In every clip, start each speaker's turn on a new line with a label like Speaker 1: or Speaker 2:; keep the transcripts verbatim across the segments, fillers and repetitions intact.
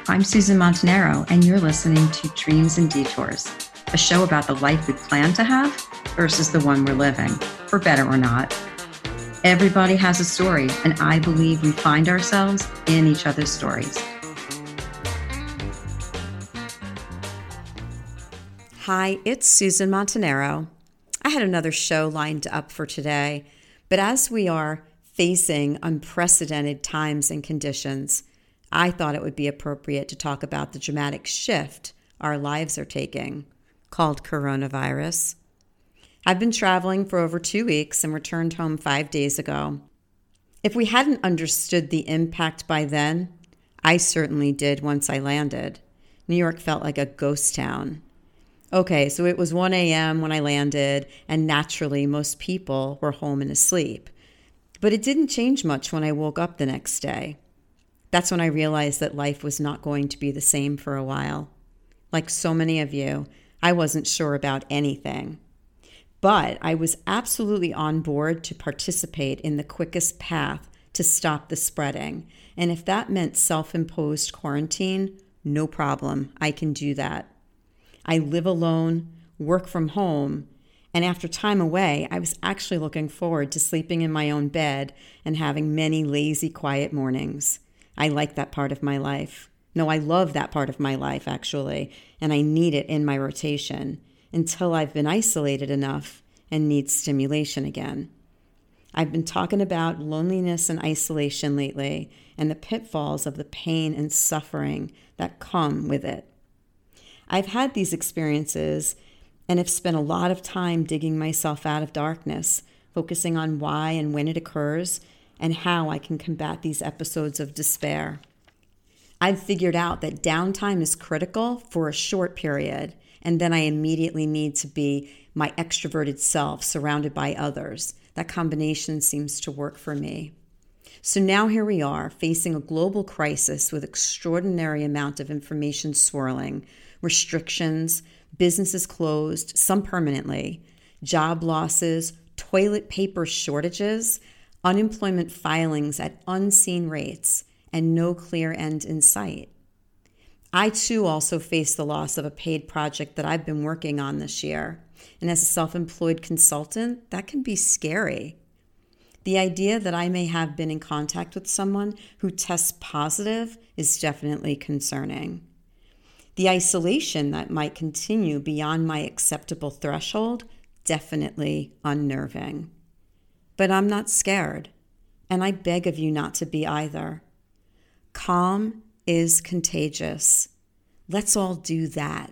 Speaker 1: I'm Susan Montanaro, and you're listening to Dreams and Detours, a show about the life we plan to have versus the one we're living, for better or not. Everybody has a story, and I believe we find ourselves in each other's stories.
Speaker 2: Hi, it's Susan Montanaro. I had another show lined up for today, but as we are facing unprecedented times and conditions, I thought it would be appropriate to talk about the dramatic shift our lives are taking, called coronavirus. I've been traveling for over two weeks and returned home five days ago. If we hadn't understood the impact by then, I certainly did once I landed. New York felt like a ghost town. Okay, so it was one a.m. when I landed, and naturally most people were home and asleep. But it didn't change much when I woke up the next day. That's when I realized that life was not going to be the same for a while. Like so many of you, I wasn't sure about anything. But I was absolutely on board to participate in the quickest path to stop the spreading. And if that meant self-imposed quarantine, no problem. I can do that. I live alone, work from home, and after time away, I was actually looking forward to sleeping in my own bed and having many lazy, quiet mornings. I like that part of my life. No, I love that part of my life, actually, and I need it in my rotation until I've been isolated enough and need stimulation again. I've been talking about loneliness and isolation lately and the pitfalls of the pain and suffering that come with it. I've had these experiences and have spent a lot of time digging myself out of darkness, focusing on why and when it occurs, and how I can combat these episodes of despair. I've figured out that downtime is critical for a short period, and then I immediately need to be my extroverted self surrounded by others. That combination seems to work for me. So now here we are, facing a global crisis with extraordinary amount of information swirling, restrictions, businesses closed, some permanently, job losses, toilet paper shortages, unemployment filings at unseen rates, and no clear end in sight. I too also face the loss of a paid project that I've been working on this year. And as a self-employed consultant, that can be scary. The idea that I may have been in contact with someone who tests positive is definitely concerning. The isolation that might continue beyond my acceptable threshold, definitely unnerving. But I'm not scared, and I beg of you not to be either. Calm is contagious. Let's all do that.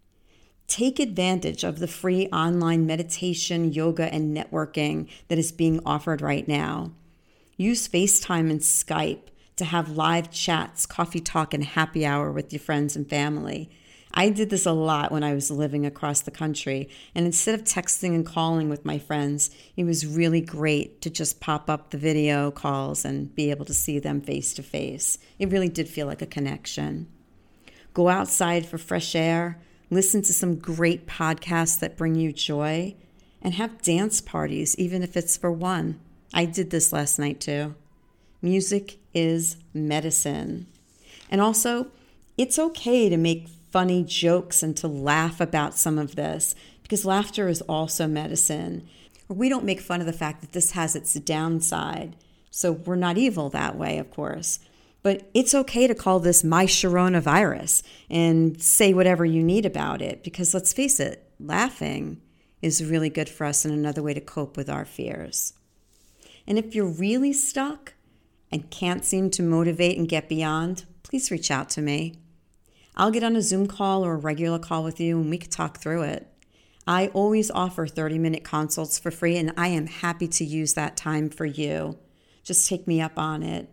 Speaker 2: Take advantage of the free online meditation, yoga, and networking that is being offered right now. Use FaceTime and Skype to have live chats, coffee talk, and happy hour with your friends and family. I did this a lot when I was living across the country, and instead of texting and calling with my friends, it was really great to just pop up the video calls and be able to see them face to face. It really did feel like a connection. Go outside for fresh air, listen to some great podcasts that bring you joy, and have dance parties, even if it's for one. I did this last night too. Music is medicine. And also, it's okay to make funny jokes and to laugh about some of this, because laughter is also medicine. We don't make fun of the fact that this has its downside, so we're not evil that way, of course. But it's okay to call this my Sharona-virus and say whatever you need about it, because let's face it, laughing is really good for us and another way to cope with our fears. And if you're really stuck and can't seem to motivate and get beyond, please reach out to me. I'll get on a Zoom call or a regular call with you and we can talk through it. I always offer thirty-minute consults for free, and I am happy to use that time for you. Just take me up on it.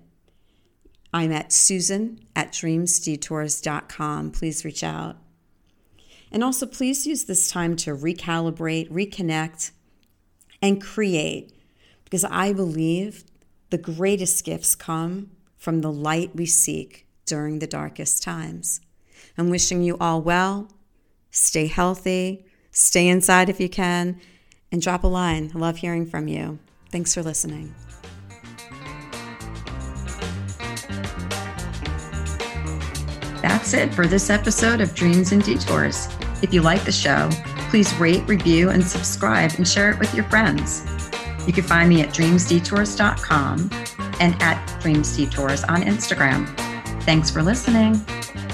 Speaker 2: I'm at Susan at dreams detours dot com. Please reach out. And also, please use this time to recalibrate, reconnect, and create, because I believe the greatest gifts come from the light we seek during the darkest times. I'm wishing you all well. Stay healthy. Stay inside if you can. And drop a line. I love hearing from you. Thanks for listening.
Speaker 1: That that's it for this episode of Dreams and Detours. If you like the show, please rate, review, and subscribe and share it with your friends. You can find me at dreams detours dot com and at dreams detours on Instagram. Thanks for listening.